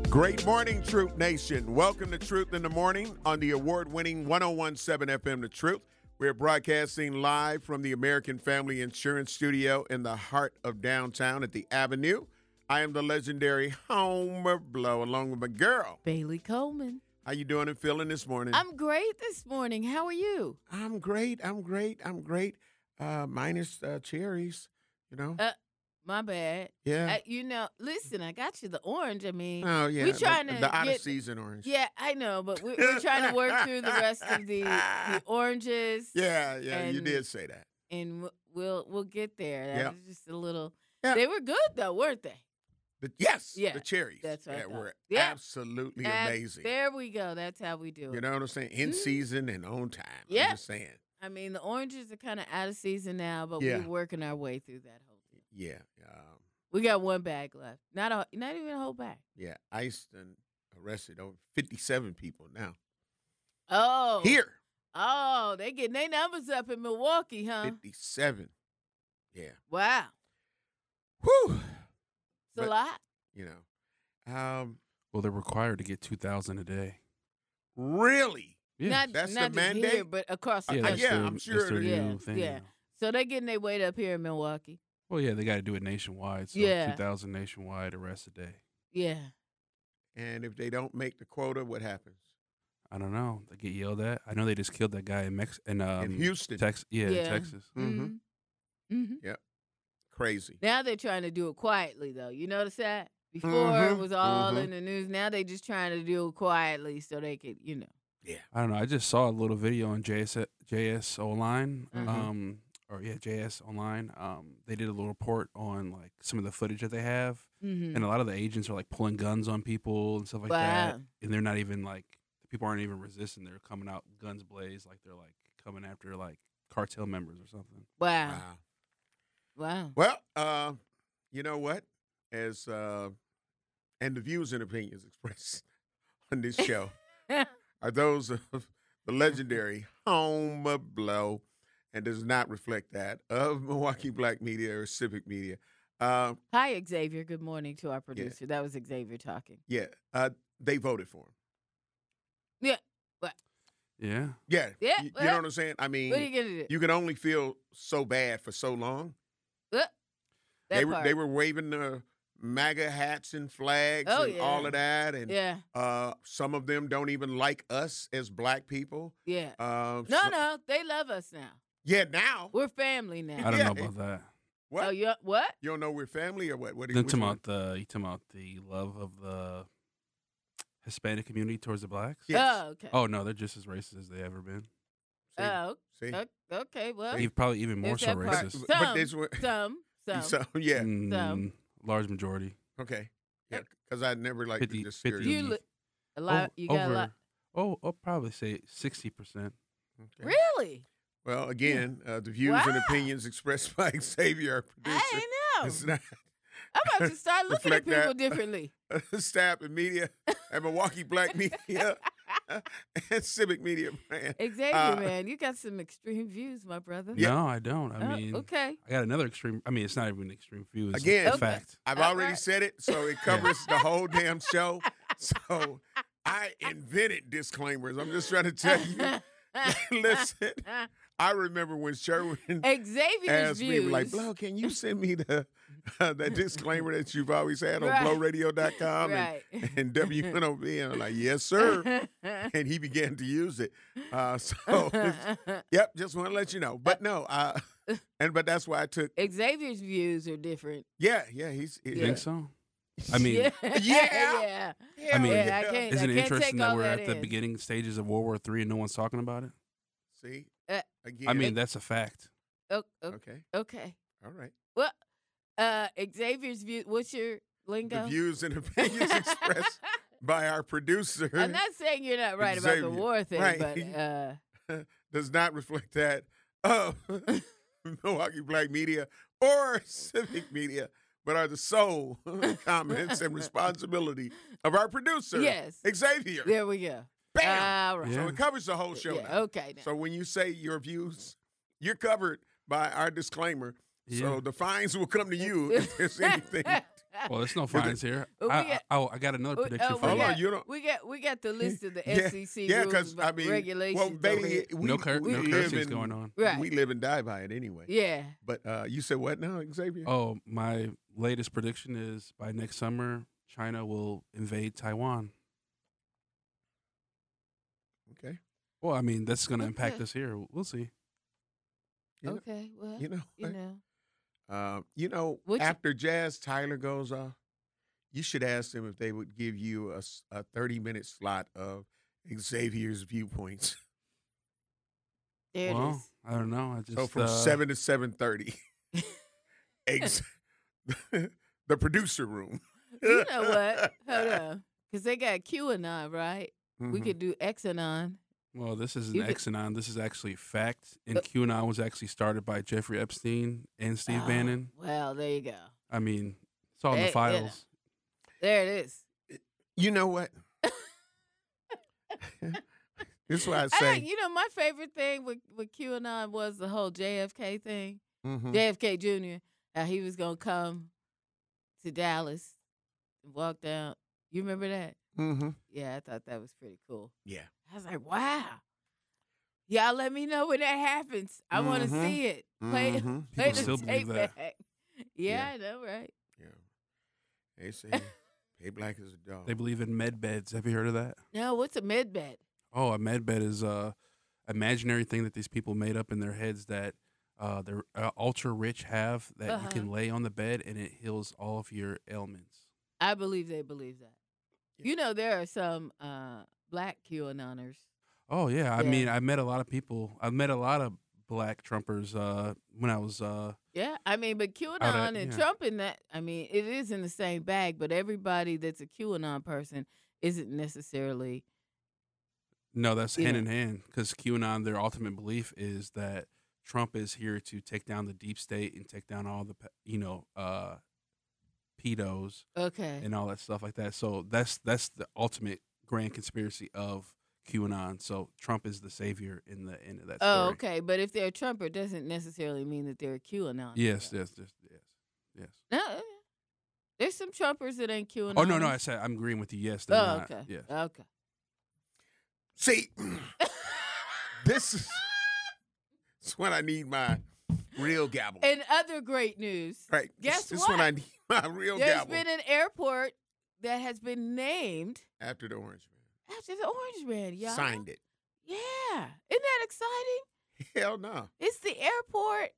Great morning, Truth Nation. Welcome to Truth in the Morning on the award-winning 101.7 FM The Truth. We're broadcasting live from the American Family Insurance Studio in the heart of downtown at the Avenue. I am the legendary Homer Blow, along with my girl, Bailey Coleman. How you doing and feeling this morning? I'm great this morning. How are you? I'm great. Minus cherries, you know. My bad. Yeah. Listen, I got you the orange. I mean, Oh, yeah. we're trying to the out of get, season orange. Yeah, I know, but we're trying to work through the rest of the oranges. Yeah, you did say that. And we'll get there. That was just a little. Yeah. They were good though, weren't they? The Yeah, cherries. that's right. Were Yeah. absolutely amazing. There we go. That's how we do it. You know what I'm saying? In season and on time. Yeah. I'm just saying. I mean, the oranges are kind of out of season now, but Yeah. we're working our way through that whole thing. Yeah. We got one bag left. Not even a whole bag. Yeah. ICE and arrested over 57 people now. Oh. Here. Oh, they getting their numbers up in Milwaukee, huh? 57. Yeah. Wow. Whew. It's a lot. You know. Well, they're required to get 2,000 a day. Really? Yeah, That's not the just mandate? here, but across the yeah, country. that's their, I'm sure that's their it is. new Yeah, thing. yeah. So they're getting their weight up here in Milwaukee. Well, yeah, they got to do it nationwide. So Yeah. 2,000 nationwide arrests a day. Yeah. And if they don't make the quota, what happens? I don't know. They get yelled at. I know they just killed that guy in In Houston. Texas. Yeah, Yeah. in Texas. Mm-hmm. Mm-hmm. Crazy. Now they're trying to do it quietly, though. You notice that? Before it was all in the news. Now they just trying to do it quietly so they could, Yeah. I don't know. I just saw a little video on JS Online. JS Online. They did a little report on like some of the footage that they have, Mm-hmm. and a lot of the agents are like pulling guns on people and stuff like that. And they're not even like the people aren't even resisting. They're coming out guns blazed, like they're like coming after like cartel members or something. Wow. Well, you know what? As and the views and opinions expressed on this show are those of the legendary Homer Blow, and does not reflect that of Milwaukee Black Media or Civic Media. Hi, Xavier. Good morning to our producer. That was Xavier talking. Yeah, they voted for him. Yeah. Yeah. Yeah, Yeah, you well, know what I'm saying? I mean, What are you going to do? you can only feel so bad for so long. That They part. were waving the MAGA hats and flags Oh, and yeah. all of that, and Yeah. some of them don't even like us as black people. Yeah. No, No, they love us now. Yeah, now. We're family now. I don't Yeah. know about that. What? Oh, yeah. What? You don't know we're family or what? What? You which talking one? about the love of the Hispanic community towards the blacks? Yes. Oh, okay. Oh no, they're just as racist as they ever been. See? Oh, See? okay. Well, Probably even more there's so that part. racist. But this one- Some. So, yeah. Large majority. Okay. Yeah, because I never like 50 to just steer 50. You a lot. You got a lot. I'll probably say 60%. Okay. Really? Well, again, the views and Wow. opinions expressed by Xavier, our producer, I know. is not I'm about to start looking at reflect that. people differently. staff and media at Milwaukee Black Media and Civic Media brand. Xavier, man, you got some extreme views, my brother. Yeah. No, I don't. I Oh, mean, okay. I got another extreme. I mean, it's not even an extreme view. It's Again, a Okay. fact. I've All already right. said it, so it covers the whole damn show. So I invented disclaimers. I'm just trying to tell you. Listen, I remember when Sherwin Xavier's asked me, views. like, Blow, can you send me the that disclaimer that you've always had on Right. blowradio.com Right. and WNOB? And I'm like, yes, sir. And he began to use it. Yep, just want to let you know. But no, but that's why I took. Xavier's views are different. Yeah, he's. You Yeah. think so? I mean, yeah. Yeah. yeah. I mean, Yeah, I can't- isn't it take interesting that all we're that at the in. beginning stages of World War III and no one's talking about it? See, Uh, again. I mean, that's a fact. okay, Okay. all right. Well, Xavier's view. What's your lingo? The views and opinions expressed by our producer I'm not saying you're not right about the Xavier. war thing, Right. but does not reflect that of Milwaukee Black Media or Civic Media, but are the sole comments and responsibility of our producer, Yes. Xavier. there we go. Bam! All right. So Yeah. it covers the whole show Yeah, now. okay. Now. So when you say your views, you're covered by our disclaimer. Yeah. So the fines will come to you if there's anything Well, there's no fines here. But I got another prediction for Hold you. on, you don't. we got the list of the Yeah, SEC yeah, rules because about well, regulations. over Bailey, here. we, No live cursing's in, going on. Right. We live and die by it anyway. Yeah. But you said what now, Xavier? Oh, my latest prediction is by next summer, China will invade Taiwan. Okay. Well, I mean, that's going to Okay. impact us here. We'll see. You know- Okay. Well, You know. you what? know. What you- After Jazz Tyler goes off, you should ask them if they would give you a 30-minute slot of Xavier's viewpoints. There it Well, is. I don't know. I just So from 7 to 7:30, the producer room. You know what? Hold on. Because they got QAnon, right? We Mhm. could do Exanon. Well, this isn't You could- Exanon. This is actually fact. And QAnon was actually started by Jeffrey Epstein and Steve Bannon. Well, there you go. I mean, it's all in Hey, the you files. There it is. You know what? This is why I I say. think, my favorite thing with QAnon was the whole JFK thing. Mhm. JFK Jr., how he was going to come to Dallas and walk down. You remember that? Mhm. Yeah, I thought that was pretty cool. Yeah. I was like, wow. Y'all let me know when that happens. I want to Mhm. see it. Play, Mhm. play People the still tape believe that. back. Yeah. I know, right? Yeah. They say pay black as a dog. They believe in med beds. Have you heard of that? No, what's a med bed? Oh, a med bed is a imaginary thing that these people made up in their heads that they're ultra rich have that you can lay on the bed and it heals all of your ailments. I believe they believe that. There are some black QAnoners. Oh yeah, I Yeah. mean, I met a lot of people. I met a lot of black Trumpers when I was. Yeah, but QAnon and yeah. Trump and that, it is in the same bag, but everybody that's a QAnon person isn't necessarily. No, that's You hand know. in hand because QAnon, their ultimate belief is that Trump is here to take down the deep state and take down all the pedos Okay. and all that stuff like that. So that's the ultimate grand conspiracy of QAnon. So Trump is the savior in the end of that story. Oh, okay. But if they're a Trumper, it doesn't necessarily mean that they're a QAnon. Yes, though. yes. No, there's some Trumpers that ain't QAnon. Oh no, I said I'm agreeing with you. Yes, they're Oh, not. okay. Yes. Okay. See, this is when I need my real gavel. And other great news. Right. Guess this what? is when I need my real There's gavel. been an airport that has been named After the Orange after the Orange Man, Man y'all. signed it. Yeah. Isn't that exciting? Hell no. It's the airport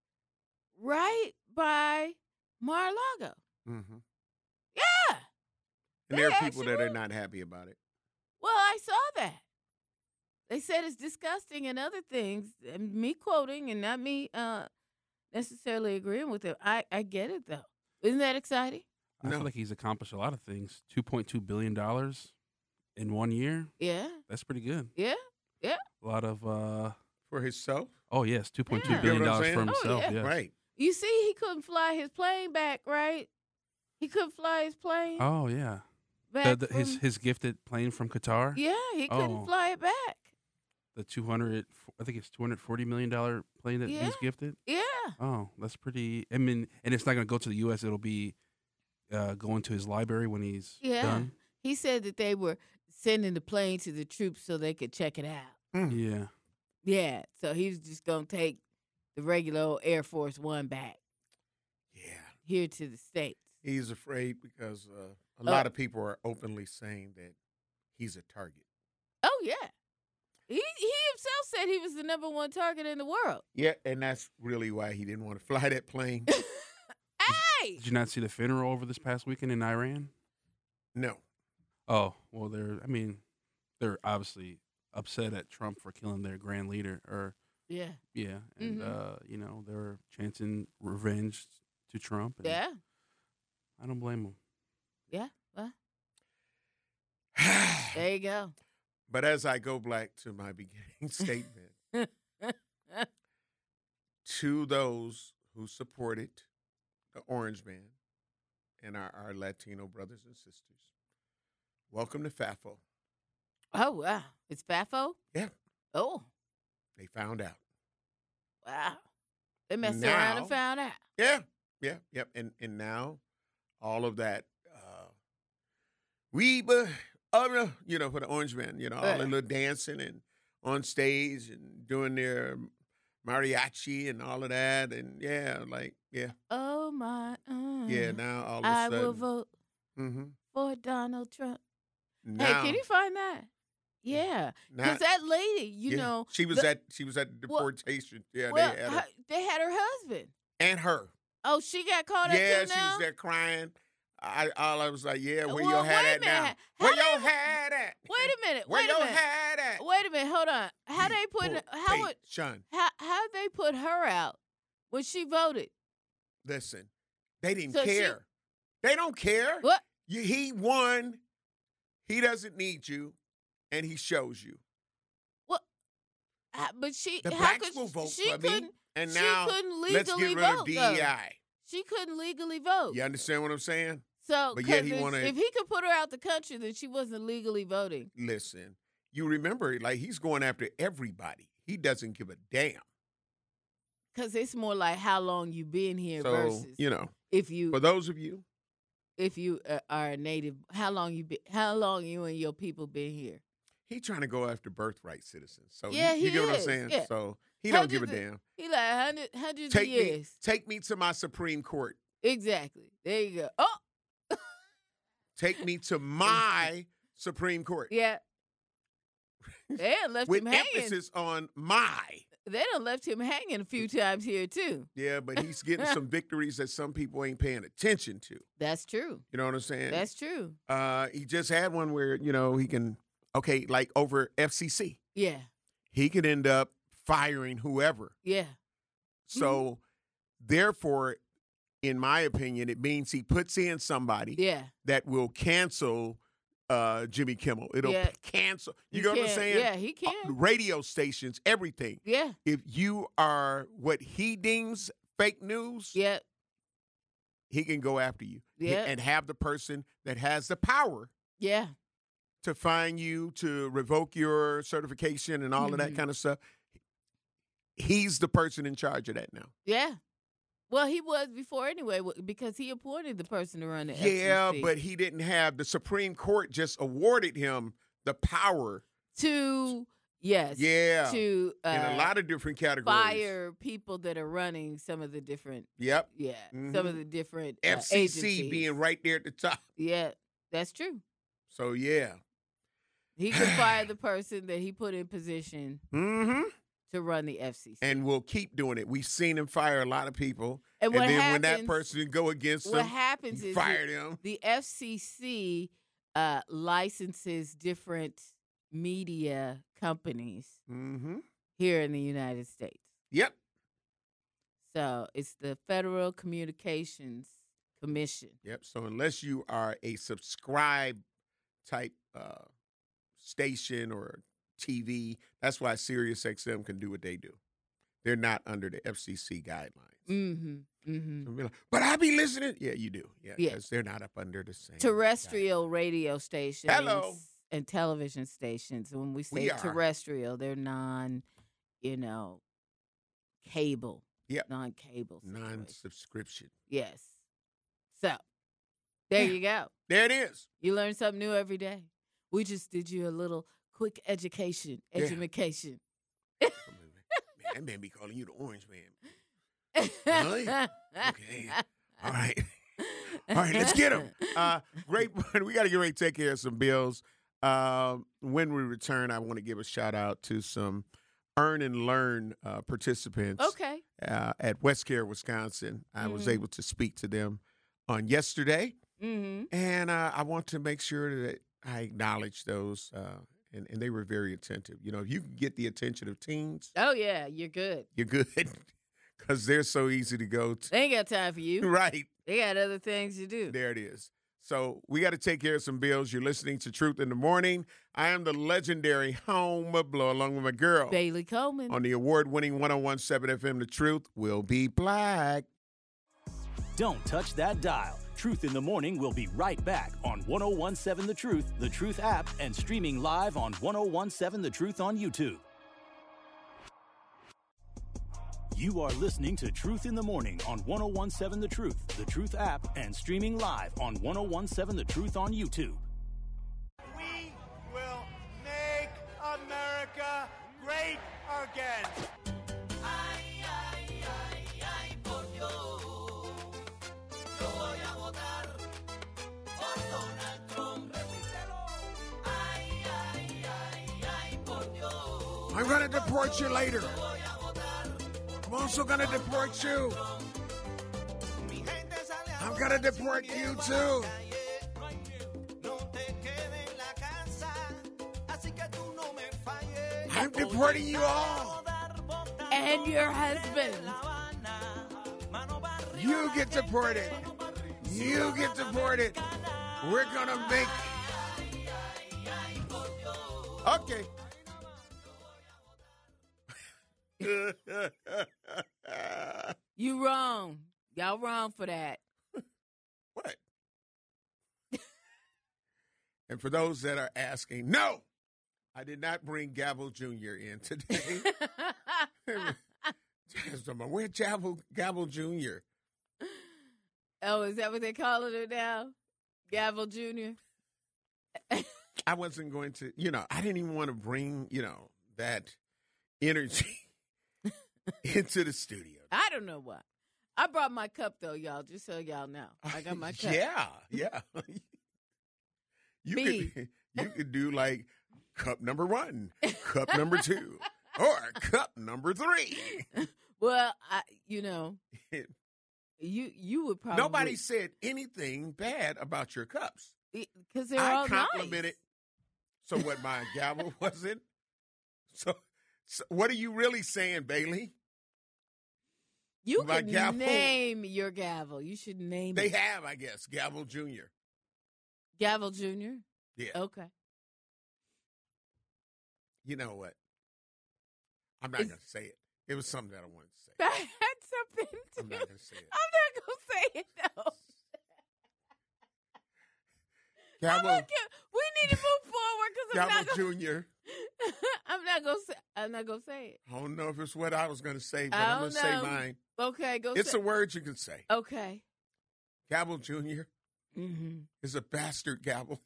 right by Mar-a-Lago. Mm-hmm. Yeah. And there They are people actually that are will. not happy about it. Well, I saw that. They said it's disgusting and other things. And me quoting and not me necessarily agreeing with them. I get it, though. Isn't that exciting? I No. feel like he's accomplished a lot of things. $2.2 billion in 1 year. Yeah. That's pretty good. Yeah. A lot of For himself? oh yes, $2.2 Yeah. billion You know what I'm for saying? himself. yeah. Yes. Right. You see, he couldn't fly his plane back, right? He couldn't fly his plane Oh yeah. back. His gifted plane from Qatar. Yeah, he couldn't Oh. fly it back. The $240 million plane that Yeah. he's gifted. Yeah. Oh, that's pretty. I mean, and it's not going to go to the U.S. It'll be going to his library when he's Yeah. done. He said that they were sending the plane to the troops so they could check it out. Yeah. Yeah. So he was just going to take the regular old Air Force One back Yeah. here to the States. He's afraid because a lot of people are openly saying that he's a target. Oh, yeah. He himself said he was the #1 target in the world. Yeah, and that's really why he didn't want to fly that plane. Hey! Did you not see the funeral over this past weekend in Iran? No. Oh, well, they're obviously upset at Trump for killing their grand leader. Or Yeah. yeah, and Mhm. they're chanting revenge to Trump. And Yeah. I don't blame them. Yeah. Well, there you go. But as I go back to my beginning statement, to those who supported the Orange Man and our Latino brothers and sisters, welcome to FAFO. Oh, wow. It's FAFO? Yeah. Oh, They found out. wow. They messed around Now- and found out. Yeah. Yep. And now all of that. For the Orange Man, all the little dancing and on stage and doing their mariachi and all of that. And Oh, my. Yeah, now all of a I sudden. will vote Mm-hmm. for Donald Trump. Now, Hey, can you find that? Yeah, now, because that lady, she was at the deportation. Yeah, well, they had her her husband. and her. Oh, she got caught Yeah, up too she now? was there crying. I was like, yeah, where Well, your hat wait a at now? minute. Where How your they- hat at? Wait a minute. Where Wait a your minute. hat at? Wait a minute. Hold on. How they put Sean, how they put her out when she voted? listen, they didn't So care. They don't care. What? He won. He doesn't need you, and he shows you. But she The how blacks could will vote she for me, couldn't and she now couldn't let's legally get rid of vote, DEI. though. She couldn't legally vote. You understand what I'm saying? So, But yet 'cause he wanna- if he could put her out the country, then she wasn't legally voting. Listen, you remember, like, he's going after everybody. He doesn't give a damn. Because it's more like how long you been here So, versus if you for those of you, are a native, how long you and your people been here? he trying to go after birthright citizens. So Yeah, you he get what I'm is. saying? Yeah. So he don't give a Hundreds damn. He like hundreds of years. Take me to my Supreme Court. Exactly. There you go. Oh, Take me to my Supreme Court. yeah. They done left With him hanging. emphasis on my. They done left him hanging a few times here too. Yeah, but he's getting some victories that some people ain't paying attention to. That's true. You know what I'm saying? That's true. He just had one where, he can, like over FCC. Yeah. He could end up firing whoever. Yeah. So, therefore, in my opinion, it means he puts in somebody Yeah. that will cancel Jimmy Kimmel. It'll Yeah. cancel. You He know what I'm can. saying? Yeah, he can. Radio stations, everything. Yeah. If you are what he deems fake news, Yeah. he can go after you. Yeah. And have the person that has the power Yeah. to fine you, to revoke your certification and all of that Mhm. kind of stuff. He's the person in charge of that now. Yeah. Well, he was before anyway because he appointed the person to run the Yeah, FCC. but he didn't have the Supreme Court just awarded him the power. to Yeah. to in a lot of different categories. fire people that are running some of the different Yep. some of the different FCC agencies. being right there at the top. Yeah, that's true. So yeah. He could fire the person that he put in position Mm-hmm. to run the FCC. And we'll keep doing it. We've seen him fire a lot of people. And what then when that happens- person go against what him, happens he is fired him. the FCC licenses different media companies Mm-hmm. here in the United States. Yep. So it's the Federal Communications Commission. Yep. So unless you are a subscribe type station or TV, that's why SiriusXM can do what they do. They're not under the FCC guidelines. Mm-hmm. Mm-hmm. So be like, but I be listening. Yeah, you do. Yeah, Yeah. because they're not up under the same Terrestrial guidelines. radio stations Hello. and television stations. When we say We are. terrestrial, they're cable. Yep. Non-cable. situation. Non-subscription. Yes. So, there Yeah. you go. There it is. You learn something new every day. We just did you a little quick education. Yeah. Edumacation. Man, that man be calling you the Orange Man. Really? Okay. All right. All right, let's get him. Great. We got to get ready to take care of some bills. When we return, I want to give a shout out to some Earn and Learn participants Okay. at Westcare, Wisconsin. I was Mhm. able to speak to them on yesterday, Mm-hmm. and I want to make sure that I acknowledge those, and they were very attentive. If you can get the attention of teens, Oh, yeah. You're good. you're good, because they're so easy to go to. They ain't got time for you. Right. They got other things to do. There it is. So we got to take care of some bills. You're listening to Truth in the Morning. I am the legendary Home Blow, along with my girl. Bailey Coleman. On the award-winning 101.7 FM, The Truth Will Be Black. Don't touch that dial. Truth in the Morning will be right back on 101.7 The Truth app, and streaming live on 101.7 The Truth on YouTube. You are listening to Truth in the Morning on 1017 The Truth app, and streaming live on 1017 The Truth on YouTube. We will make America great again. Ay, ay, ay, ay, por Dios. Yo voy a votar por Donald Trump. Repítelo. Ay, ay, ay, ay, por Dios. I'm going to deport you later. I'm also going to deport you. I'm going to deport you too. I'm deporting you all. And your husband. You get deported. You get deported. We're going to make... Okay. You wrong. Y'all wrong for that. What? And for those that are asking, no, I did not bring Gavel Jr. in today. Where's Gavel Jr.? Oh, is that what they calling her now? Gavel Jr.? I wasn't going to, I didn't even want to bring, that energy into the studio. I don't know why. I brought my cup, though, y'all, just so y'all know. I got my cup. Yeah. You could do like cup number 1, cup number 2, or cup number 3. Well, you would probably... Nobody said anything bad about your cups. Because they're all nice. I complimented. So what, my gavel wasn't? So what are you really saying, Bailey? You can name your gavel. You should name it. They have, I guess, Gavel Jr. Gavel Jr.? Yeah. Okay. You know what? I'm not going to say it. It was something that I wanted to say. That's something to... I'm not going to say it. I'm not going to say it, though. Gavel, we need to move forward because I'm Gavel Jr. I'm not gonna say it. I don't know if it's what I was going to say, but I'm going to say mine. Okay, go. It's a word you can say. Okay. Gavel Jr. Is a bastard gavel.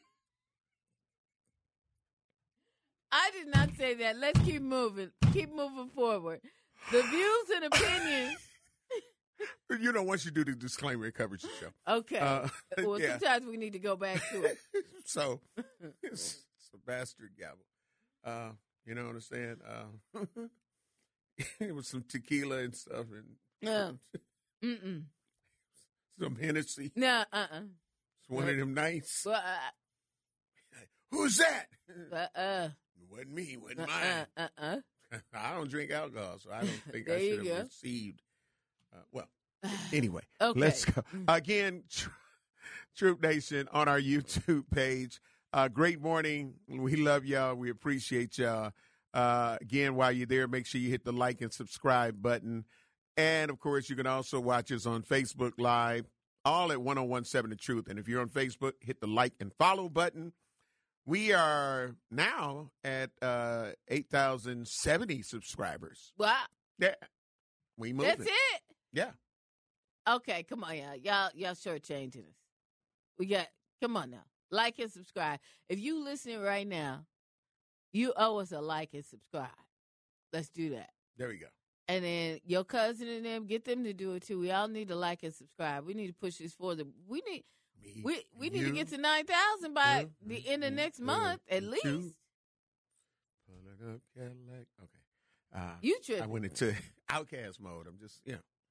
I did not say that. Let's keep moving. Keep moving forward. The views and opinions. Once you do the disclaimer, it covers your show. Okay. Well, yeah. Sometimes we need to go back to it. So, it's a bastard gavel. You know what I'm saying? It was some tequila and stuff. And some Hennessy. No, It's one of them nights. Well, Who's that? It wasn't me. It wasn't mine. I don't drink alcohol, so I don't think I should have received. Anyway, okay. Let's go. Again, Troop Nation on our YouTube page. Great morning. We love y'all. We appreciate y'all. Again, while you're there, make sure you hit the like and subscribe button. And, of course, you can also watch us on Facebook Live, all at 1017 The Truth. And if you're on Facebook, hit the like and follow button. We are now at 8,070 subscribers. Wow. Yeah. We moving. That's it? Yeah. Okay, come on, y'all. Y'all shortchanging us. Come on now. Like and subscribe. If you listening right now, you owe us a like and subscribe. Let's do that. There we go. And then your cousin and them, get them to do it too. We all need to like and subscribe. We need to push this forward. We need to get to 9,000 by the end of next month at least. Pull it up, Cadillac. Okay. You tripping. I went into outcast mode. I'm just,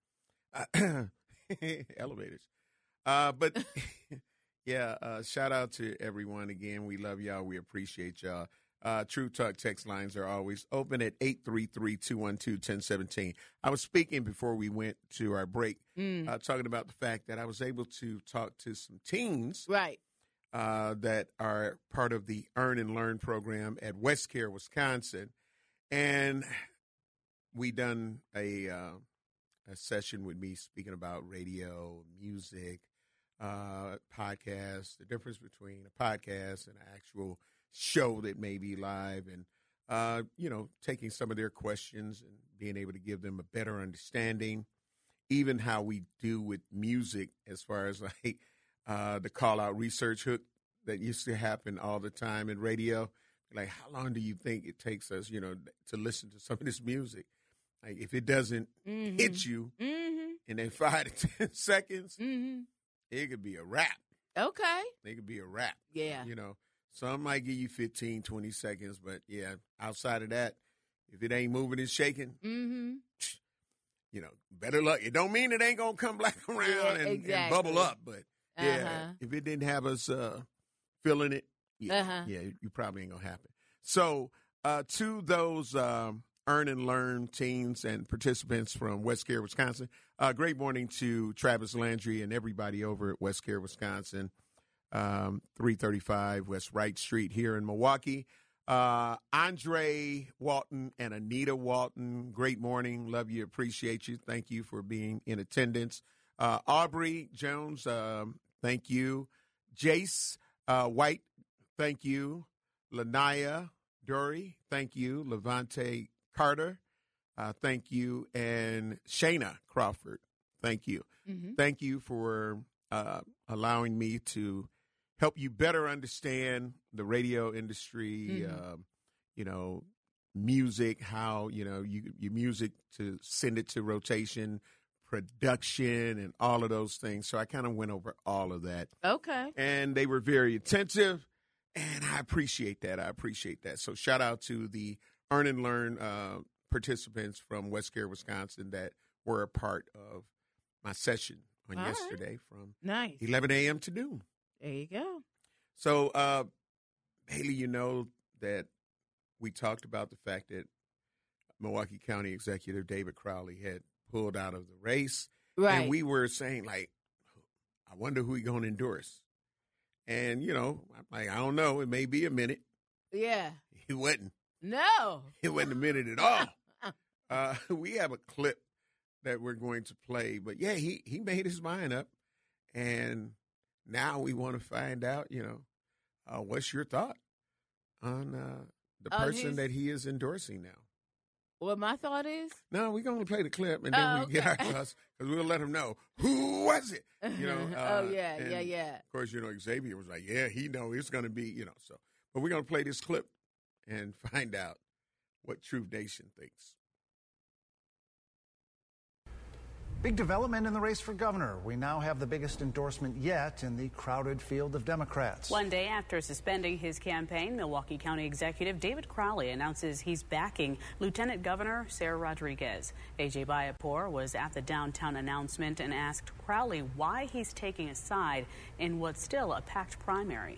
elevators. But yeah, shout out to everyone again. We love y'all. We appreciate y'all. True Talk text lines are always open at 833-212-1017. I was speaking before we went to our break, talking about the fact that I was able to talk to some teens, right, that are part of the Earn and Learn program at West Care, Wisconsin, and we done a session with me speaking about radio, music, podcasts, the difference between a podcast and an actual show that may be live, and taking some of their questions and being able to give them a better understanding, even how we do with music as far as like the call-out research hook that used to happen all the time in radio. Like, how long do you think it takes us, to listen to some of this music? Like, if it doesn't hit you in that 5 to 10 seconds, it could be a wrap. Okay. It could be a wrap. Yeah. Some might give you 15, 20 seconds, but yeah, outside of that, if it ain't moving and shaking, better luck. It don't mean it ain't going to come back around and bubble up, but if it didn't have us feeling it, you probably ain't going to happen. So to those Earn and Learn teams and participants from West Care, Wisconsin, great morning to Travis Landry and everybody over at West Care, Wisconsin. 335 West Wright Street here in Milwaukee. Andre Walton and Anita Walton, great morning. Love you, appreciate you. Thank you for being in attendance. Aubrey Jones, thank you. Jace White, thank you. Lanaya Dury, thank you. Levante Carter, thank you. And Shayna Crawford, thank you. Thank you for allowing me to help you better understand the radio industry, music, how, your music to send it to rotation, production, and all of those things. So I kind of went over all of that. Okay. And they were very attentive, and I appreciate that. So shout out to the Earn and Learn participants from West Care, Wisconsin that were a part of my session on yesterday from 11 a.m. to noon. There you go. So, Haley, that we talked about the fact that Milwaukee County Executive David Crowley had pulled out of the race. Right. And we were saying, like, I wonder who he's going to endorse. And, I'm like, I don't know. It may be a minute. Yeah. He wasn't. No. It wasn't a minute at all. We have a clip that we're going to play. But, yeah, he made his mind up. And now we want to find out, what's your thought on the person that he is endorsing now? What my thought is? No, we're going to play the clip, and then we get our thoughts, because we'll let him know, who was it? Yeah. Of course, Xavier was like, yeah, he knows it's going to be, so. But we're going to play this clip and find out what Truth Nation thinks. Big development in the race for governor. We now have the biggest endorsement yet in the crowded field of Democrats. One day after suspending his campaign, Milwaukee County Executive David Crowley announces he's backing Lieutenant Governor Sarah Rodriguez. A.J. Bayapor was at the downtown announcement and asked Crowley why he's taking a side in what's still a packed primary.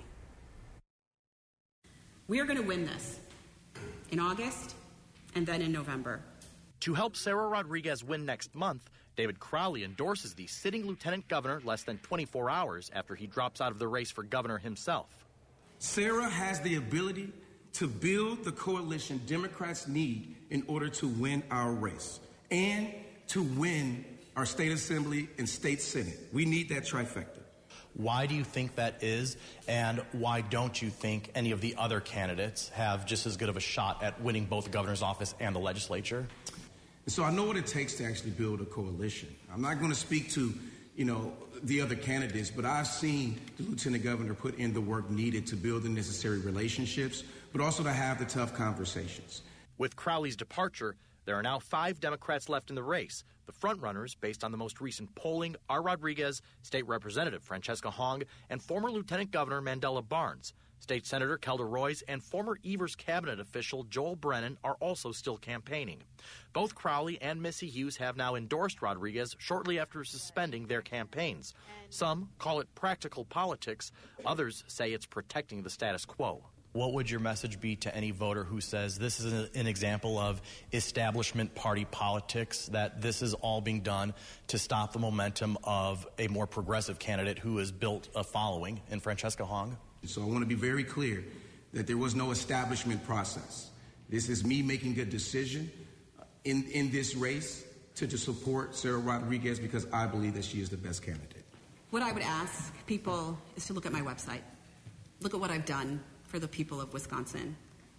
We are going to win this in August and then in November. To help Sarah Rodriguez win next month, David Crowley endorses the sitting lieutenant governor less than 24 hours after he drops out of the race for governor himself. Sarah has the ability to build the coalition Democrats need in order to win our race and to win our state assembly and state senate. We need that trifecta. Why do you think that is, and why don't you think any of the other candidates have just as good of a shot at winning both the governor's office and the legislature? So I know what it takes to actually build a coalition. I'm not going to speak to, the other candidates, but I've seen the lieutenant governor put in the work needed to build the necessary relationships, but also to have the tough conversations. With Crowley's departure, there are now 5 Democrats left in the race. The frontrunners, based on the most recent polling, are Rodriguez, State Representative Francesca Hong, and former Lieutenant Governor Mandela Barnes. State Senator Kelda Roys and former Evers cabinet official Joel Brennan are also still campaigning. Both Crowley and Missy Hughes have now endorsed Rodriguez shortly after suspending their campaigns. Some call it practical politics. Others say it's protecting the status quo. What would your message be to any voter who says this is an example of establishment party politics, that this is all being done to stop the momentum of a more progressive candidate who has built a following in Francesca Hong? So I want to be very clear that there was no establishment process. This is me making a decision in this race to support Sarah Rodriguez because I believe that she is the best candidate. What I would ask people is to look at my website. Look at what I've done for the people of Wisconsin.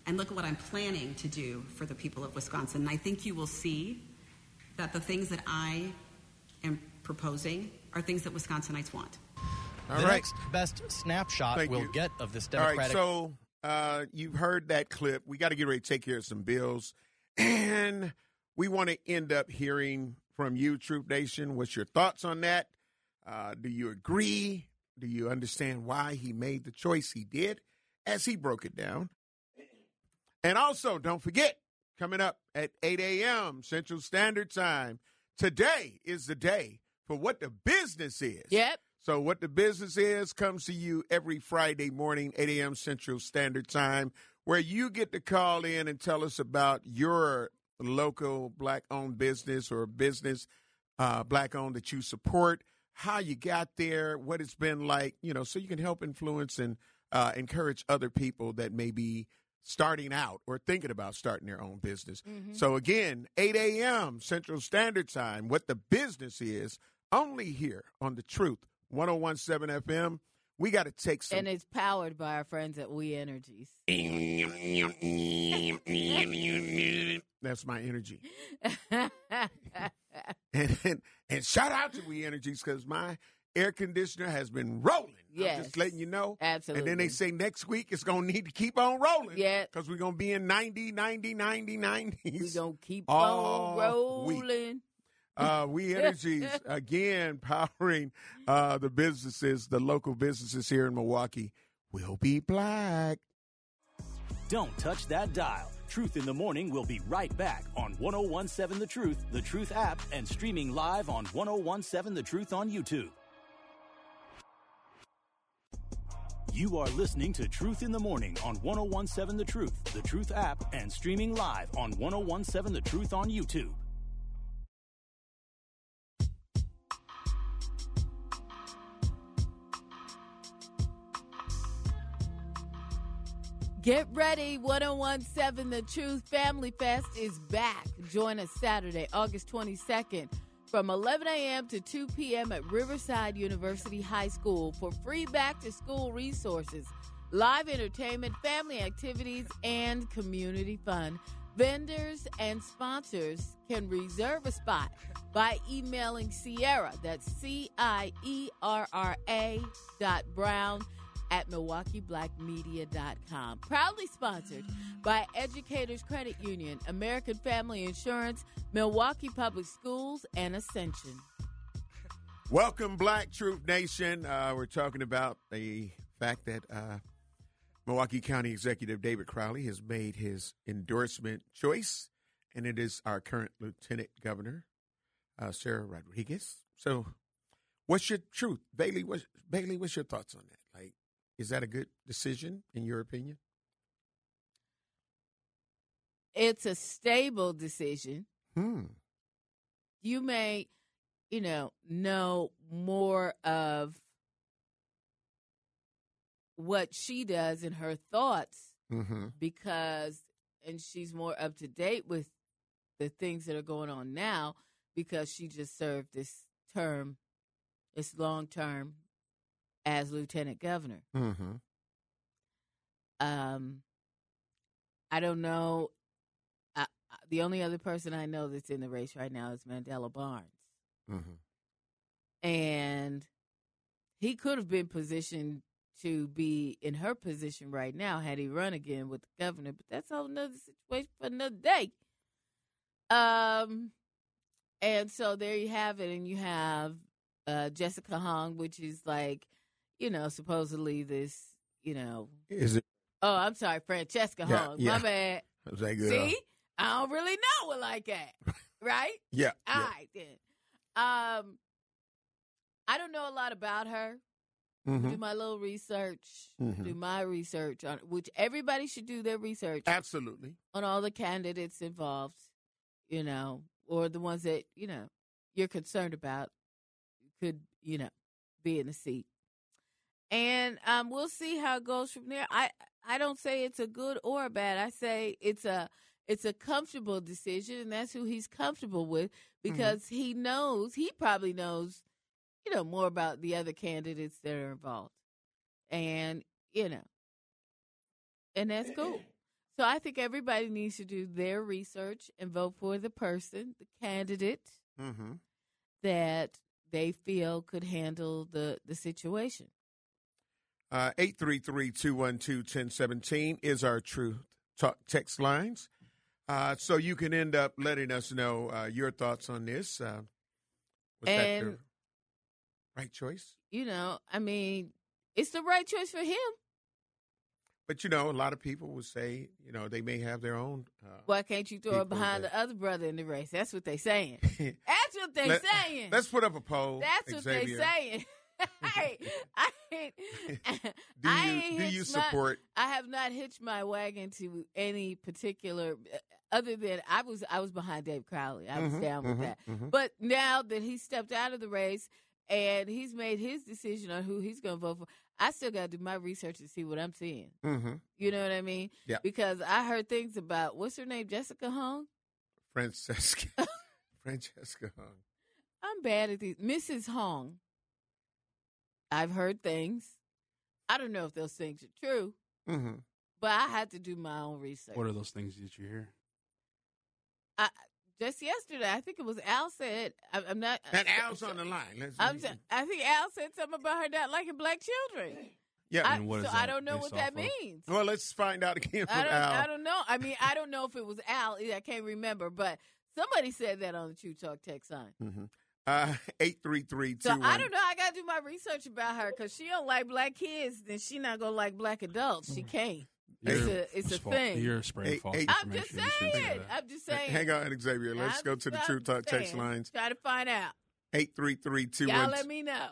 and look at what I'm planning to do for the people of Wisconsin. And I think you will see that the things that I am proposing are things that Wisconsinites want. The next best snapshot we'll get of this Democratic... All right, so you've heard that clip. We got to get ready to take care of some bills. And we want to end up hearing from you, Truth Nation. What's your thoughts on that? Do you agree? Do you understand why he made the choice he did as he broke it down? And also, don't forget, coming up at 8 a.m. Central Standard Time, today is the day for What the Business Is. Yep. So What the Business Is comes to you every Friday morning, 8 a.m. Central Standard Time, where you get to call in and tell us about your local black-owned business or business black-owned that you support, how you got there, what it's been like, so you can help influence and encourage other people that may be starting out or thinking about starting their own business. Mm-hmm. So, again, 8 a.m. Central Standard Time, What the Business Is, only here on The Truth, 101.7 FM. We got to take some. And it's powered by our friends at We Energies. That's my energy. and shout out to We Energies because my air conditioner has been rolling. Yes. I'm just letting you know. Absolutely. And then they say next week it's going to need to keep on rolling. Yeah. Because we're going to be in 90s. We're going to keep on rolling. We Energies, again, powering the businesses, the local businesses here in Milwaukee. We'll be black. Don't touch that dial. Truth in the Morning will be right back on 101.7 The Truth app, and streaming live on 101.7 The Truth on YouTube. You are listening to Truth in the Morning on 101.7 The Truth app, and streaming live on 101.7 The Truth on YouTube. Get ready, 101.7 The Truth Family Fest is back. Join us Saturday, August 22nd from 11 a.m. to 2 p.m. at Riverside University High School for free back-to-school resources, live entertainment, family activities, and community fun. Vendors and sponsors can reserve a spot by emailing Sierra, that's CIERRA.brown@MilwaukeeBlackMedia.com. Proudly sponsored by Educators Credit Union, American Family Insurance, Milwaukee Public Schools, and Ascension. Welcome, Black Truth Nation. We're talking about the fact that Milwaukee County Executive David Crowley has made his endorsement choice, and it is our current Lieutenant Governor, Sarah Rodriguez. So what's your truth? Bailey, what's your thoughts on that? Like, is that a good decision in your opinion? It's a stable decision. You may, know more of what she does in her thoughts because, and she's more up to date with the things that are going on now because she just served this long term as lieutenant governor. I don't know. The only other person I know that's in the race right now is Mandela Barnes. And he could have been positioned to be in her position right now had he run again with the governor, but that's a whole nother situation for another day. And so there you have it, and you have Jessica Hong, which is like, supposedly this, Is it? Oh, I'm sorry, Francesca Hong. Yeah. My bad. That good? See, I don't really know her like that, right? Yeah. All right, then. I don't know a lot about her. Do my little research, do my research on which everybody should do their research. Absolutely. On all the candidates involved, or the ones that, you're concerned about could, be in the seat. And we'll see how it goes from there. I don't say it's a good or a bad. I say it's a comfortable decision, and that's who he's comfortable with because he probably knows, more about the other candidates that are involved. And, and that's cool. So I think everybody needs to do their research and vote for the person, the candidate that they feel could handle the situation. 833-212-1017 is our Truth Talk text lines. So you can end up letting us know your thoughts on this. Was that the right choice? You know, I mean, it's the right choice for him. But, you know, a lot of people would say, you know, they may have their own. Why can't you throw it behind the other brother in the race? That's what they're saying. That's what they're saying. Let's put up a poll. That's what they're saying. Hey, do you support? I have not hitched my wagon to any particular, other than I was behind Dave Crowley. I was down with that. But now that he stepped out of the race and he's made his decision on who he's going to vote for, I still got to do my research to see what I'm seeing. You know what I mean? Yeah. Because I heard things about, what's her name, Jessica Hung? Francesca Hung. I'm bad at these. Mrs. Hung. I've heard things. I don't know if those things are true, but I had to do my own research. What are those things that you hear? Just yesterday, I think it was Al said, I'm not. And Al's on the line. I think Al said something about her not liking black children. Yeah. And what is so that I don't know what that based off of? means. Well, let's find out again from Al. I don't know. I mean, I don't know if it was Al. I can't remember, but somebody said that on the True Talk text line. 833-21. So I don't know. I got to do my research about her because she don't like black kids, then she not going to like black adults. She can't. It's a thing. You're spreading false I'm information. just saying. Hang on, Xavier. Let's go to the True Talk text lines. Try to find out. 833-21. Y'all let me know.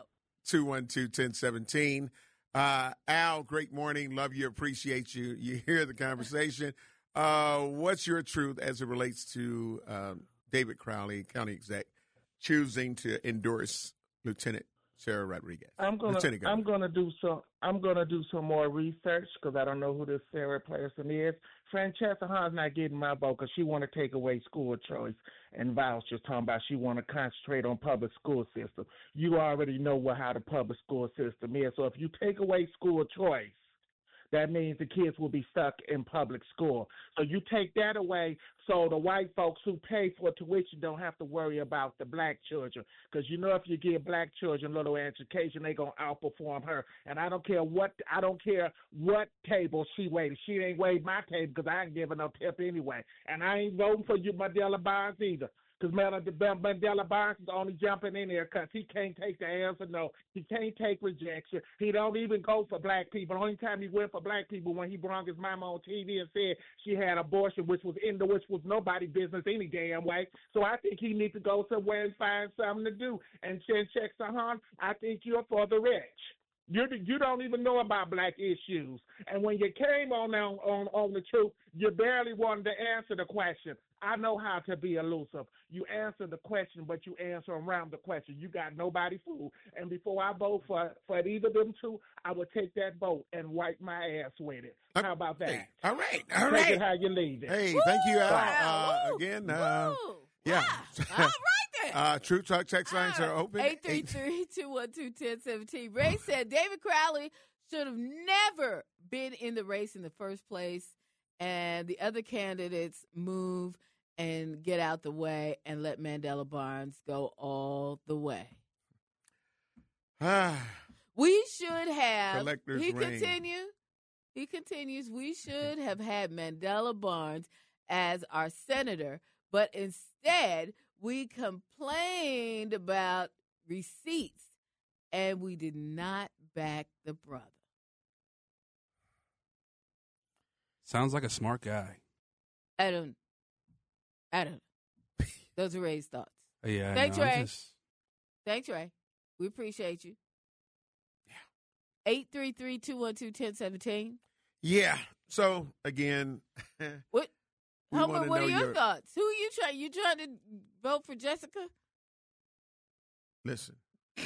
212-1017. Al, great morning. Love you. Appreciate you. You hear the conversation. What's your truth as it relates to David Crowley, county exec, choosing to endorse Lieutenant Sarah Rodriguez? I'm gonna do some more research because I don't know who this Sarah person is. Francesca Hahn's not getting my vote because she want to take away school choice and vouchers. Talking about she want to concentrate on public school system. You already know how the public school system is. So if you take away school choice, that means the kids will be stuck in public school. So you take that away so the white folks who pay for tuition don't have to worry about the black children. Because you know if you give black children a little education, they're going to outperform her. And I don't care what table she waited. She ain't waited my table because I ain't giving no tip anyway. And I ain't voting for you, Mandela Barnes, either. Because Mandela Barnes is only jumping in there because he can't take the answer no. He can't take rejection. He don't even go for black people. The only time he went for black people when he brought his mama on TV and said she had abortion, which was nobody business any damn way. So I think he needs to go somewhere and find something to do. And check Sahan, I think you're for the rich. You don't even know about black issues. And when you came on the truth, you barely wanted to answer the question. I know how to be elusive. You answer the question, but you answer around the question. You got nobody fooled. And before I vote for either of them two, I would take that vote and wipe my ass with it. How about that? Hey, all right. Take it how you leave it. Hey, thank you, Al. Again, yeah. All right then. True Talk text lines are open. 833-212-1017. Ray said David Crowley should have never been in the race in the first place, and the other candidates move and get out the way and let Mandela Barnes go all the way. We should have. Collector's He ring. continues. We should have had Mandela Barnes as our senator, but instead we complained about receipts and we did not back the brother. Sounds like a smart guy. I don't know. Those are Ray's thoughts. Yeah. Thanks, Ray. Thanks, Ray. We appreciate you. Yeah. 833-212-1017. Yeah. So again, what? Homer, what are your your thoughts? Who are you trying? You trying to vote for Jessica? Listen.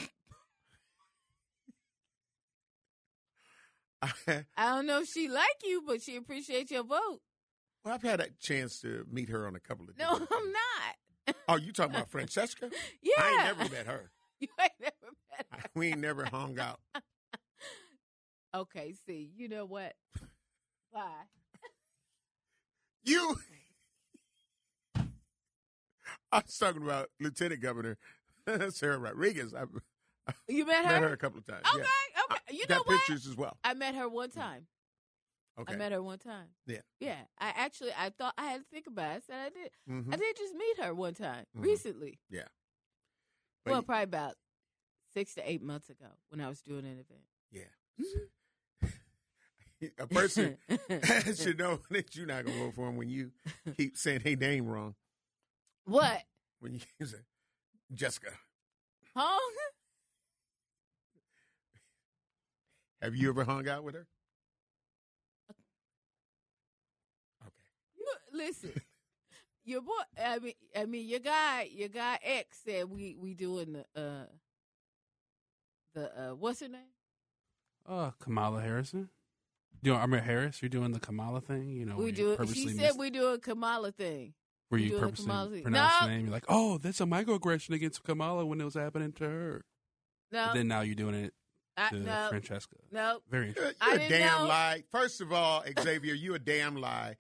I don't know if she like you, but she appreciates your vote. Well, I've had a chance to meet her on a couple of No, different I'm not. Oh, you talking about Francesca? Yeah. I ain't never met her. You ain't never met her. We ain't never hung out. Okay, see, you know what? Bye. I was talking about Lieutenant Governor Sarah Rodriguez. You met her? Met her a couple of times. Okay, yeah. okay. You know got what? pictures as well. I met her one time. Okay. I met her one time. Yeah. Yeah. I thought I had to think about it. I said I did. Mm-hmm. I did just meet her one time recently. Yeah. Well, probably about 6 to 8 months ago when I was doing an event. Yeah. A person should know that you're not going to vote for him when you keep saying their name wrong. What? When you say Jessica. Huh? Have you ever hung out with her? Okay. Listen, your boy. I mean, your guy X said we doing the what's her name? Kamala Harrison. Harris, you're doing the Kamala thing, you know. We do. She said we do a Kamala thing. Where you purposely pronounce the name, you're like, oh, that's a microaggression against Kamala when it was happening to her. No. But then now you're doing it to Francesca. No. Very interesting. You're a damn lie. First of all, Xavier, you a damn lie.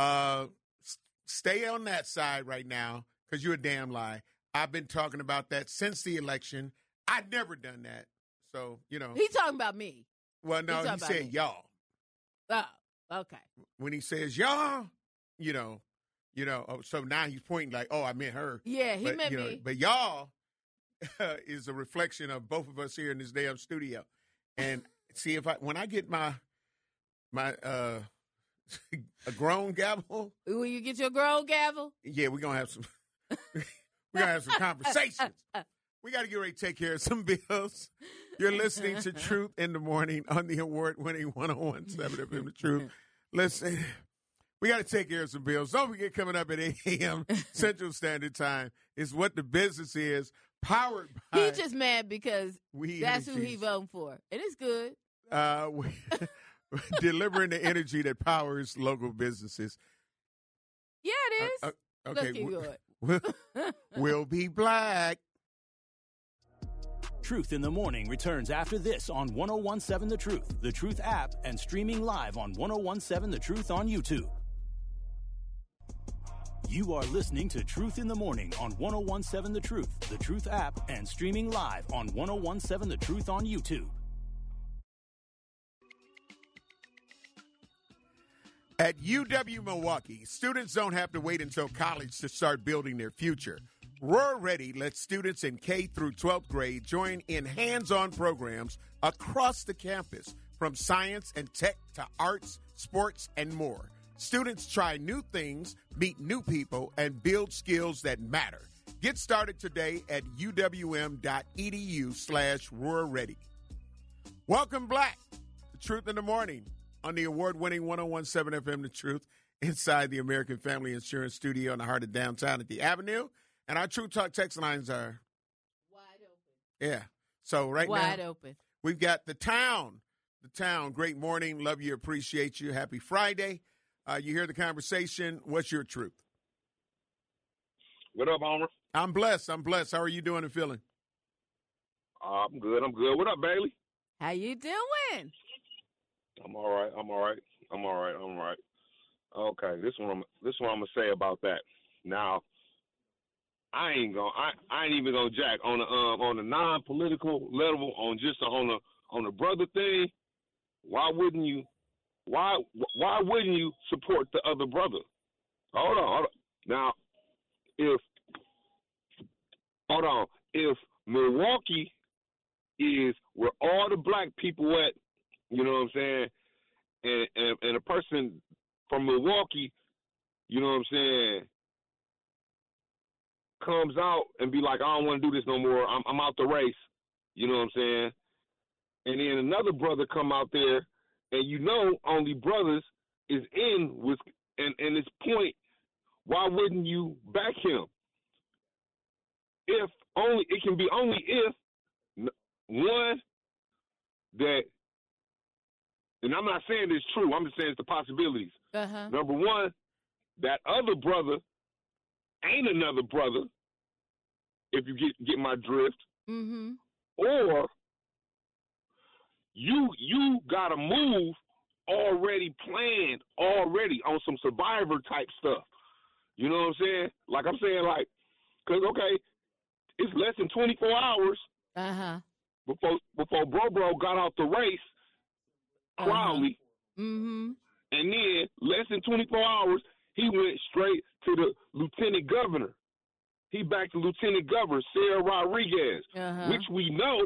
Stay on that side right now because you're a damn lie. I've been talking about that since the election. I've never done that. So, you know. He's talking about me. Well, no, he said y'all. Oh, okay. When he says y'all, you know, so now he's pointing like, oh, I meant her. Yeah, he meant me. But y'all is a reflection of both of us here in this damn studio. And see, when I get my a grown gavel. When you get your grown gavel? Yeah, we're gonna have some conversations. We got to get ready to take care of some bills. You're listening to Truth in the Morning on the award-winning 101.7 FM The Truth. Listen, we got to take care of some bills. Don't forget, coming up at 8 a.m. Central Standard Time is What the Business Is, powered by... He's just mad because that's who he voting for. And it's good. Delivering the energy that powers local businesses. Yeah, it is. Okay. Let's keep going. We'll be black. Truth in the Morning returns after this on 101.7 The Truth app, and streaming live on 101.7 The Truth on YouTube. You are listening to Truth in the Morning on 101.7 The Truth app, and streaming live on 101.7 The Truth on YouTube. At UW Milwaukee, students don't have to wait until college to start building their future. Roar Ready lets students in K through 12th grade join in hands-on programs across the campus, from science and tech to arts, sports, and more. Students try new things, meet new people, and build skills that matter. Get started today at uwm.edu/RoarReady. Welcome, Black, to Truth in the Morning on the award-winning 101.7 FM The Truth, inside the American Family Insurance Studio in the heart of downtown at the Avenue. And our True Talk text lines are wide open. Yeah. So now, wide open. We've got the town. The town. Great morning. Love you. Appreciate you. Happy Friday. You hear the conversation. What's your truth? What up, Homer? I'm blessed. How are you doing and feeling? I'm good. What up, Bailey? How you doing? I'm all right. Okay, this is what I'm gonna say about that. Now, I ain't even gonna jack on the non-political level, on the brother thing. Why wouldn't you support the other brother? Hold on. Now, if Milwaukee is where all the black people at, you know what I'm saying, and a person from Milwaukee, you know what I'm saying, comes out and be like, I don't want to do this no more, I'm out the race, you know what I'm saying, and then another brother come out there, and you know only brothers is in with, and this point, why wouldn't you back him? It can be only if one that, and I'm not saying it's true, I'm just saying it's the possibilities. Number one, that other brother ain't another brother, if you get my drift. Mm-hmm. Or you gotta move already planned on some survivor type stuff. You know what I'm saying? Like I'm saying, like, because okay, it's less than 24 hours before Bro got out the race, Crowley, Mm-hmm. and then less than 24 hours he went straight to the lieutenant governor. He backed the lieutenant governor, Sarah Rodriguez, which we know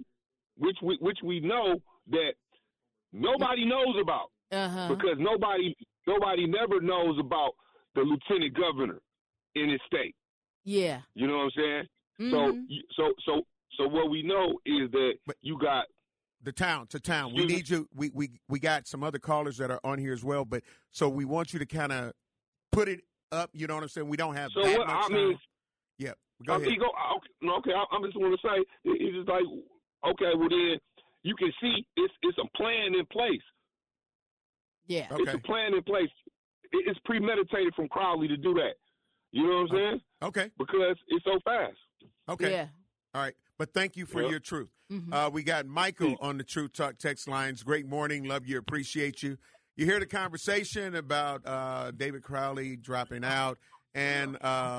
that nobody knows about because nobody never knows about the lieutenant governor in his state. Yeah, you know what I'm saying. Mm-hmm. So what we know is that you got the town to town. We need you. We got some other callers that are on here as well, but so we want you to kind of put it up. You know what I'm saying? We don't have that much time. Yeah, go ahead. I just want to say it's just like, okay, well then you can see it's a plan in place. Yeah, it's a plan in place. It's premeditated from Crowley to do that. You know what I'm saying? Okay, because it's so fast. Okay, yeah. All right, but thank you for your truth. Mm-hmm. We got Michael on the Truth Talk text lines. Great morning, love you, appreciate you. You hear the conversation about David Crowley dropping out and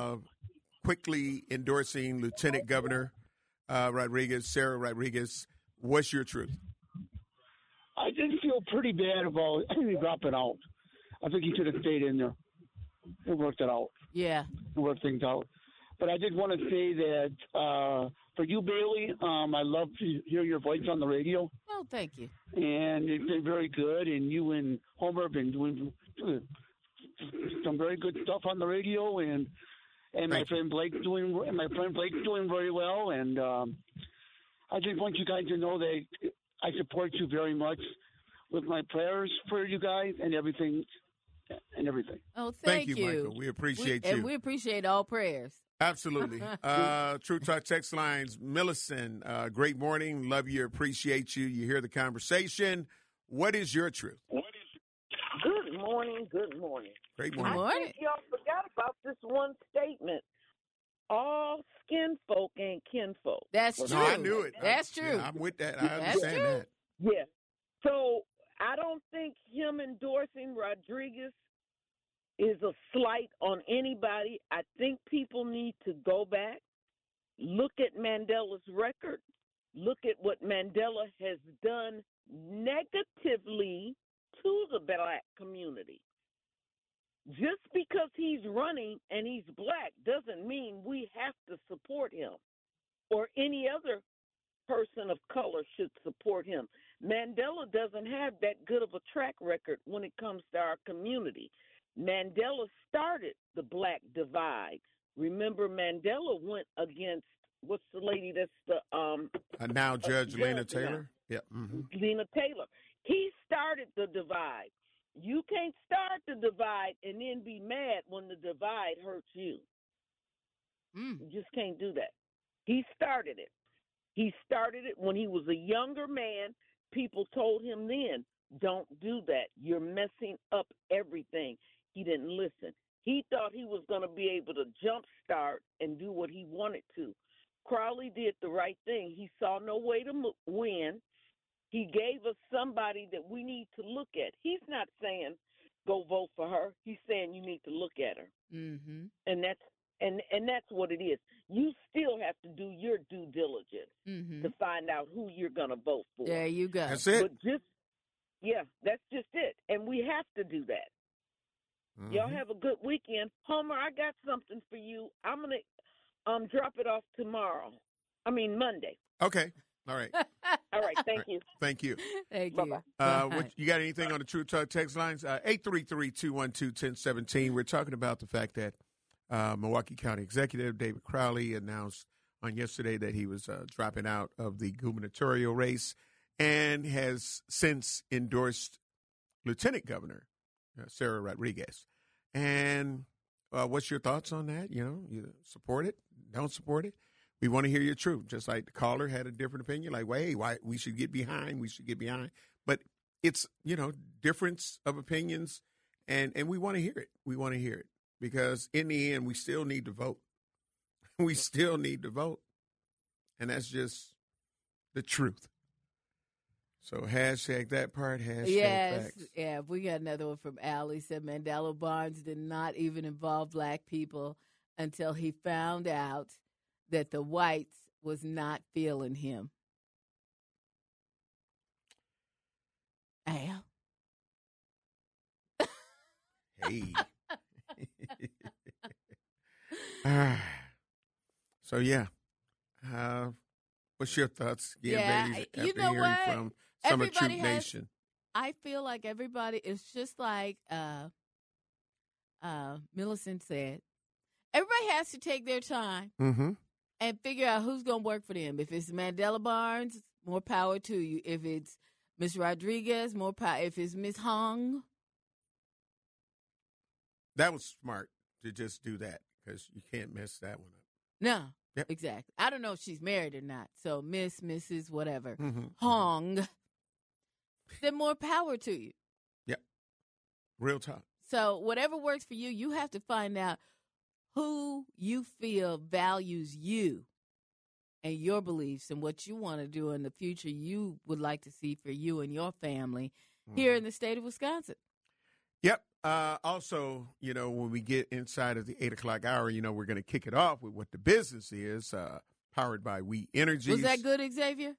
quickly endorsing Lieutenant Governor Rodriguez, Sarah Rodriguez. What's your truth? I did feel pretty bad about dropping out. I think he should have stayed in there and worked it out. Yeah. And worked things out. But I did want to say that for you, Bailey, I love to hear your voice on the radio. Oh, thank you. And it's been very good. And you and Homer have been doing some very good stuff on the radio. And my friend Blake's doing very well. And I just want you guys to know that I support you very much with my prayers for you guys and everything. Oh, thank you, Michael. We appreciate you. And we appreciate all prayers. Absolutely. True Talk text lines. Millicent, great morning. Love you. Appreciate you. You hear the conversation. What is your truth? Good morning. Good morning. Great morning. I think y'all forgot about this one statement. All skin folk ain't kinfolk. That's true. No, I knew it. That's true. Yeah, I'm with that. I understand that. Yeah. So I don't think him endorsing Rodriguez is a slight on anybody. I think people need to go back, look at Mandela's record, look at what Mandela has done negatively to the black community. Just because he's running and he's black doesn't mean we have to support him or any other person of color should support him. Mandela doesn't have that good of a track record when it comes to our community. Mandela started the black divide. Remember, Mandela went against, what's the lady that's the now Judge Lena Taylor? Now. Yeah. Mm-hmm. Lena Taylor. He started the divide. You can't start the divide and then be mad when the divide hurts you. You just can't do that. He started it. He started it when he was a younger man. People told him then, don't do that. You're messing up everything. He didn't listen. He thought he was going to be able to jumpstart and do what he wanted to. Crowley did the right thing. He saw no way to win. He gave us somebody that we need to look at. He's not saying go vote for her. He's saying you need to look at her. Mm-hmm. And that's what it is. You still have to do your due diligence to find out who you're going to vote for. There you go. That's it. But that's just it. And we have to do that. Y'all have a good weekend. Homer, I got something for you. I'm going to drop it off Monday. Okay. All right. All right. Thank you. Thank you. Thank you. You got anything on the True Talk text lines? 833-212-1017. We're talking about the fact that Milwaukee County Executive David Crowley announced on yesterday that he was dropping out of the gubernatorial race and has since endorsed Lieutenant Governor Sarah Rodriguez. And what's your thoughts on that? You support it? Don't support it? We want to hear your truth. Just like the caller had a different opinion, like, hey, why we should get behind. But it's, difference of opinions, and we want to hear it. We want to hear it because in the end, we still need to vote. We still need to vote. And that's just the truth. So hashtag that part, hashtag yes, facts. yeah. We got another one from Allie. Said Mandela Barnes did not even involve black people until he found out that the whites was not feeling him. Al. Hey. So yeah, what's your thoughts? Babies, you know what? From some of Truth Everybody Nation. I feel like everybody is just like Millicent said. Everybody has to take their time and figure out who's going to work for them. If it's Mandela Barnes, more power to you. If it's Miss Rodriguez, more power. If it's Miss Hong. That was smart to just do that because you can't mess that one up. No, exactly. I don't know if she's married or not. So Miss, Mrs., whatever. Hong. Then more power to you. Yep. Real talk. So whatever works for you, you have to find out who you feel values you and your beliefs and what you want to do in the future you would like to see for you and your family here in the state of Wisconsin. Yep. Also, when we get inside of the 8 o'clock hour, we're going to kick it off with what the business is, powered by We Energies. Was that good, Xavier?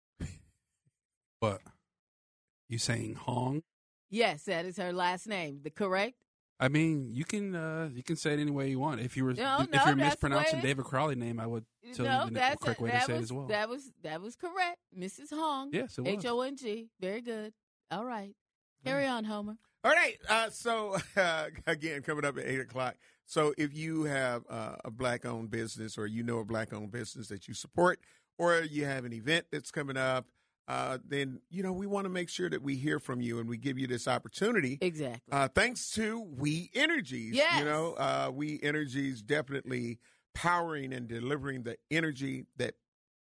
What? You saying Hong? Yes, that is her last name. Correct? I mean, you can say it any way you want. If you're mispronouncing David Crowley's name, I would tell you the correct way to say it as well. That was correct, Mrs. Hong. Yes, it was. Hong. Very good. All right, carry on, Homer. All right. So again, coming up at 8 o'clock. So if you have a black-owned business, or a black-owned business that you support, or you have an event that's coming up, then, we want to make sure that we hear from you and we give you this opportunity. Exactly. Thanks to We Energies. Yes. We Energies definitely powering and delivering the energy that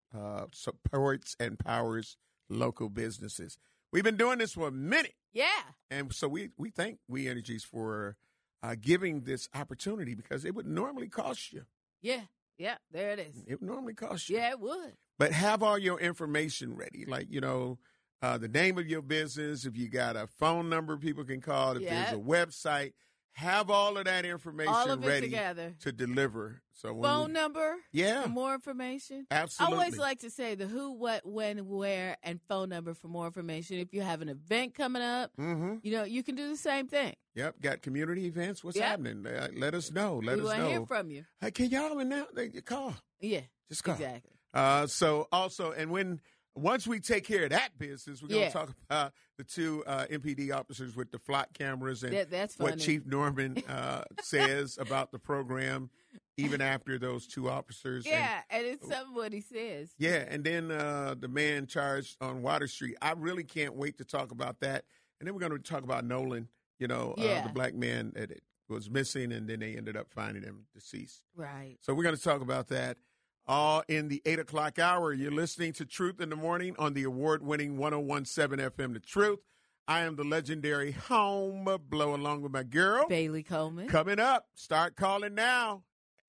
supports and powers local businesses. We've been doing this for a minute. Yeah. And so we thank We Energies for giving this opportunity because it would normally cost you. Yeah. Yeah, there it is. It would normally cost you. Yeah, it would. But have all your information ready, like, the name of your business, if you got a phone number people can call, if there's a website, have all of that information ready together to deliver. So phone number? Yeah. For more information? Absolutely. I always like to say the who, what, when, where, and phone number for more information. If you have an event coming up, you can do the same thing. Yep. Got community events. What's happening? Let us know. Let us know. We want to hear from you. Hey, can y'all announce? Call. Yeah. Just call. Exactly. So also, and once we take care of that business, we're going to talk about the two MPD officers with the flock cameras and that's what Chief Norman says about the program, even after those two officers. Yeah, and it's something what he says. Yeah, and then the man charged on Water Street. I really can't wait to talk about that. And then we're going to talk about Nolan, the black man that was missing, and then they ended up finding him deceased. Right. So we're going to talk about that. All in the 8 o'clock hour. You're listening to Truth in the Morning on the award-winning 101.7 FM The Truth. I am the legendary Home Blow, along with my girl, Bailey Coleman. Coming up, start calling now,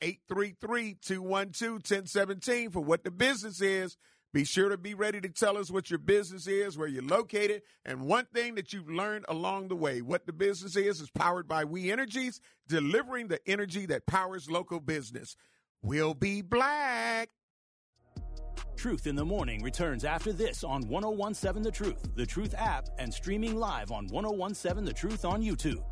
833-212-1017 for what the business is. Be sure to be ready to tell us what your business is, where you're located, and one thing that you've learned along the way. What the business is powered by We Energies, delivering the energy that powers local business. We'll be black. Truth in the Morning returns after this on 101.7 The Truth App, and streaming live on 101.7 The Truth on YouTube.